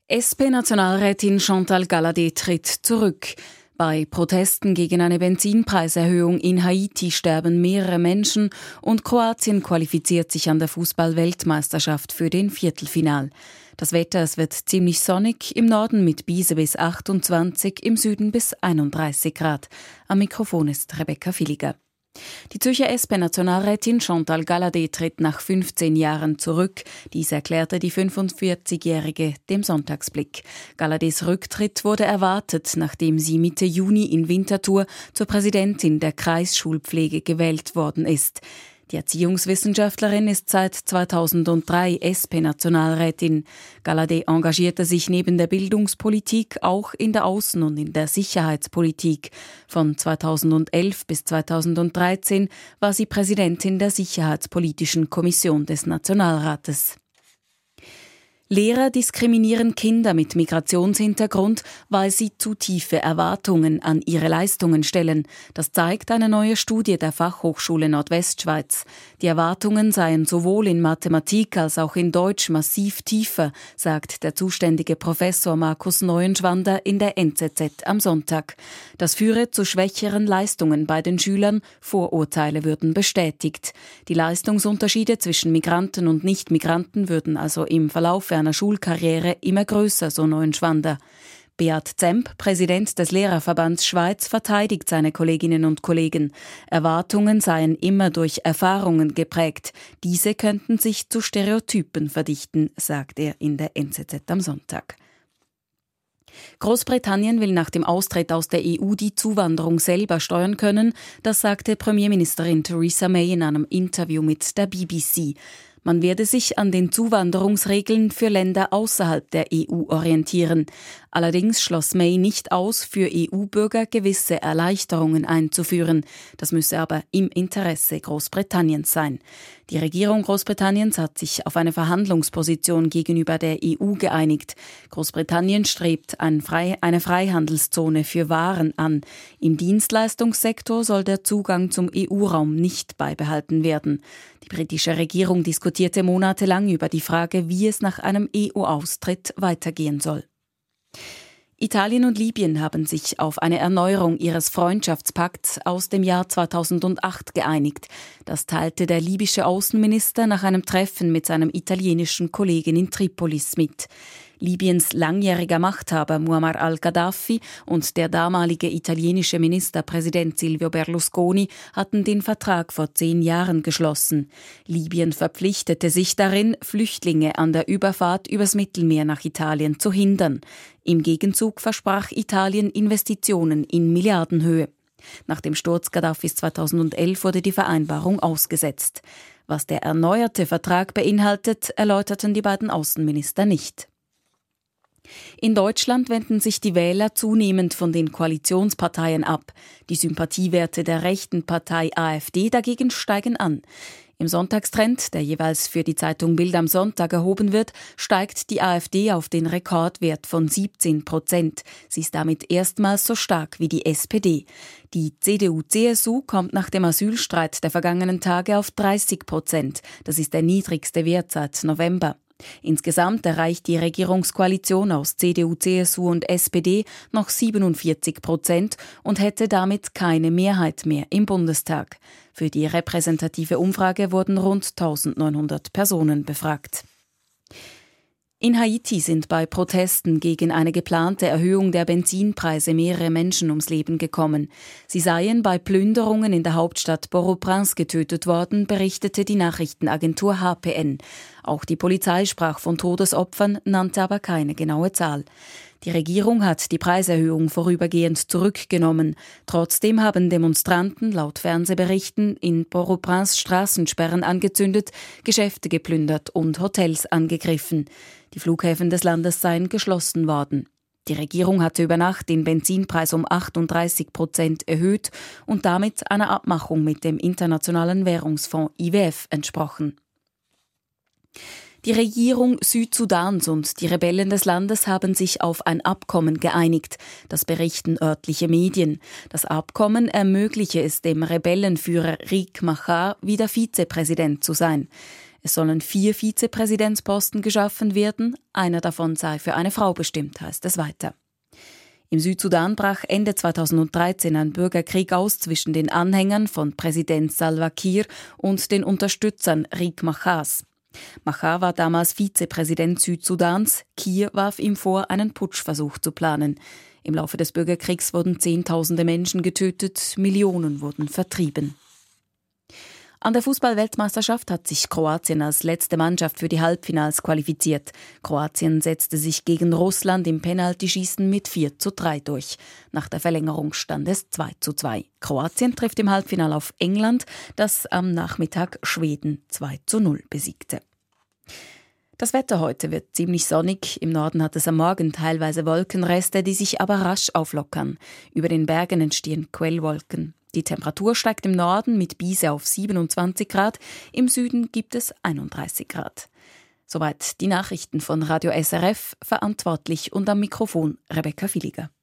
SP-Nationalrätin Chantal Galadé tritt zurück. Bei Protesten gegen eine Benzinpreiserhöhung in Haiti sterben mehrere Menschen und Kroatien qualifiziert sich an der Fußball-Weltmeisterschaft für den Viertelfinal. Das Wetter, es wird ziemlich sonnig, im Norden mit bis 28, im Süden bis 31 Grad. Am Mikrofon ist Rebecca Villiger. Die Zürcher SP-Nationalrätin Chantal Galadé tritt nach 15 Jahren zurück. Dies erklärte die 45-Jährige dem Sonntagsblick. Galadés Rücktritt wurde erwartet, nachdem sie Mitte Juni in Winterthur zur Präsidentin der Kreisschulpflege gewählt worden ist. Die Erziehungswissenschaftlerin ist seit 2003 SP-Nationalrätin. Galadé engagierte sich neben der Bildungspolitik auch in der Außen- und in der Sicherheitspolitik. Von 2011 bis 2013 war sie Präsidentin der Sicherheitspolitischen Kommission des Nationalrates. Lehrer diskriminieren Kinder mit Migrationshintergrund, weil sie zu tiefe Erwartungen an ihre Leistungen stellen. Das zeigt eine neue Studie der Fachhochschule Nordwestschweiz. Die Erwartungen seien sowohl in Mathematik als auch in Deutsch massiv tiefer, sagt der zuständige Professor Markus Neuenschwander in der NZZ am Sonntag. Das führe zu schwächeren Leistungen bei den Schülern, Vorurteile würden bestätigt. Die Leistungsunterschiede zwischen Migranten und Nicht-Migranten würden also im Verlauf einer Schulkarriere immer größer, so Neuenschwander. Beat Zemp, Präsident des Lehrerverbands Schweiz, verteidigt seine Kolleginnen und Kollegen. Erwartungen seien immer durch Erfahrungen geprägt. Diese könnten sich zu Stereotypen verdichten, sagt er in der NZZ am Sonntag. Großbritannien will nach dem Austritt aus der EU die Zuwanderung selber steuern können, das sagte Premierministerin Theresa May in einem Interview mit der BBC. Man werde sich an den Zuwanderungsregeln für Länder außerhalb der EU orientieren. Allerdings schloss May nicht aus, für EU-Bürger gewisse Erleichterungen einzuführen. Das müsse aber im Interesse Großbritanniens sein. Die Regierung Großbritanniens hat sich auf eine Verhandlungsposition gegenüber der EU geeinigt. Großbritannien strebt eine Freihandelszone für Waren an. Im Dienstleistungssektor soll der Zugang zum EU-Raum nicht beibehalten werden. Die britische Regierung diskutierte monatelang über die Frage, wie es nach einem EU-Austritt weitergehen soll. Italien und Libyen haben sich auf eine Erneuerung ihres Freundschaftspakts aus dem Jahr 2008 geeinigt. Das teilte der libysche Außenminister nach einem Treffen mit seinem italienischen Kollegen in Tripolis mit. Libyens langjähriger Machthaber Muammar al-Gaddafi und der damalige italienische Ministerpräsident Silvio Berlusconi hatten den Vertrag vor 10 Jahren geschlossen. Libyen verpflichtete sich darin, Flüchtlinge an der Überfahrt übers Mittelmeer nach Italien zu hindern. Im Gegenzug versprach Italien Investitionen in Milliardenhöhe. Nach dem Sturz Gaddafis 2011 wurde die Vereinbarung ausgesetzt. Was der erneuerte Vertrag beinhaltet, erläuterten die beiden Außenminister nicht. In Deutschland wenden sich die Wähler zunehmend von den Koalitionsparteien ab. Die Sympathiewerte der rechten Partei AfD dagegen steigen an. Im Sonntagstrend, der jeweils für die Zeitung Bild am Sonntag erhoben wird, steigt die AfD auf den Rekordwert von 17%. Sie ist damit erstmals so stark wie die SPD. Die CDU-CSU kommt nach dem Asylstreit der vergangenen Tage auf 30%. Das ist der niedrigste Wert seit November. Insgesamt erreicht die Regierungskoalition aus CDU, CSU und SPD noch 47% und hätte damit keine Mehrheit mehr im Bundestag. Für die repräsentative Umfrage wurden rund 1900 Personen befragt. In Haiti sind bei Protesten gegen eine geplante Erhöhung der Benzinpreise mehrere Menschen ums Leben gekommen. Sie seien bei Plünderungen in der Hauptstadt Port-au-Prince getötet worden, berichtete die Nachrichtenagentur HPN. Auch die Polizei sprach von Todesopfern, nannte aber keine genaue Zahl. Die Regierung hat die Preiserhöhung vorübergehend zurückgenommen. Trotzdem haben Demonstranten laut Fernsehberichten in Port-au-Prince Straßensperren angezündet, Geschäfte geplündert und Hotels angegriffen. Die Flughäfen des Landes seien geschlossen worden. Die Regierung hatte über Nacht den Benzinpreis um 38% erhöht und damit einer Abmachung mit dem Internationalen Währungsfonds IWF entsprochen. Die Regierung Südsudans und die Rebellen des Landes haben sich auf ein Abkommen geeinigt. Das berichten örtliche Medien. Das Abkommen ermögliche es dem Rebellenführer Riek Machar, wieder Vizepräsident zu sein. Es sollen 4 Vizepräsidentsposten geschaffen werden. Einer davon sei für eine Frau bestimmt, heißt es weiter. Im Südsudan brach Ende 2013 ein Bürgerkrieg aus zwischen den Anhängern von Präsident Salva Kiir und den Unterstützern Riek Machars. Machar war damals Vizepräsident Südsudans. Kiir warf ihm vor, einen Putschversuch zu planen. Im Laufe des Bürgerkriegs wurden Zehntausende Menschen getötet, Millionen wurden vertrieben. An der Fußball-Weltmeisterschaft hat sich Kroatien als letzte Mannschaft für die Halbfinals qualifiziert. Kroatien setzte sich gegen Russland im Penaltyschießen mit 4:3 durch. Nach der Verlängerung stand es 2:2. Kroatien trifft im Halbfinale auf England, das am Nachmittag Schweden 2:0 besiegte. Das Wetter heute wird ziemlich sonnig. Im Norden hat es am Morgen teilweise Wolkenreste, die sich aber rasch auflockern. Über den Bergen entstehen Quellwolken. Die Temperatur steigt im Norden mit Biese auf 27 Grad, im Süden gibt es 31 Grad. Soweit die Nachrichten von Radio SRF, verantwortlich und am Mikrofon Rebecca Villiger.